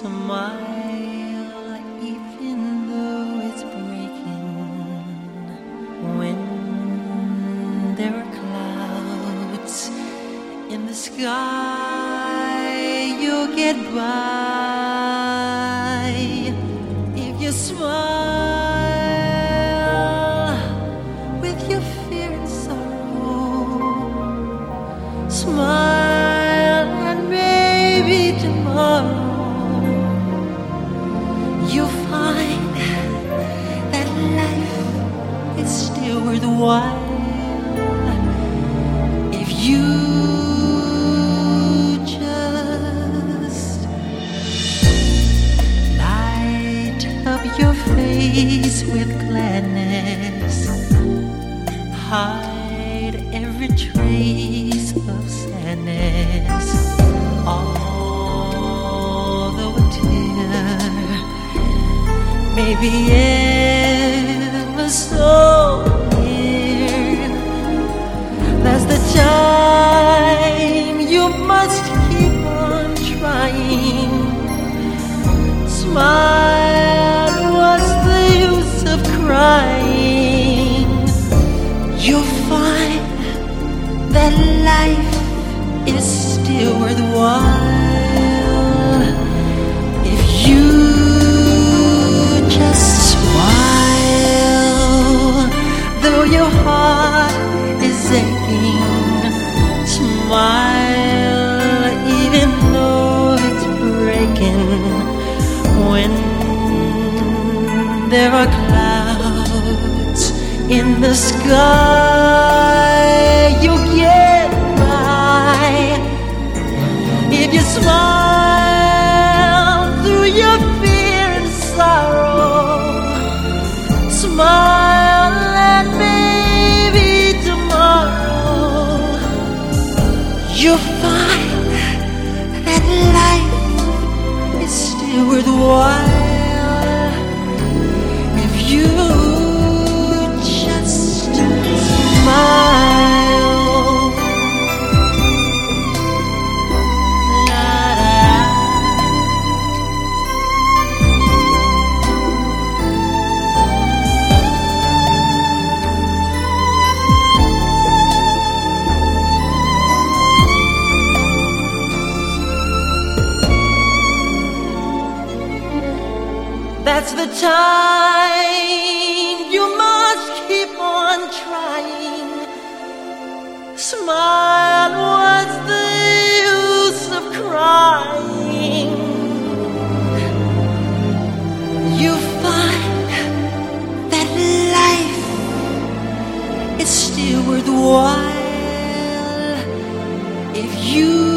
Smile even though it's breaking. When there are clouds in the sky, you'll get by if you smile with your fear and sorrow. Smile and maybe tomorrow you'll find that life is still worthwhile if you just light up your face with gladness, hide every trace of sadness, although a tear may be ever so near. That's the time you must keep on trying. Smile, what's the use of crying? You'll find that life is still worthwhile if you just smile, though your heart is aching. Smile even though it's breaking. When there are clouds in the sky, you'll get by if you smile through your fear and sorrow. Smile and maybe tomorrow you'll find that life is still worthwhile if you just smile. That's the time you must keep on trying. Smile, what's the use of crying? You find that life is still worthwhile if you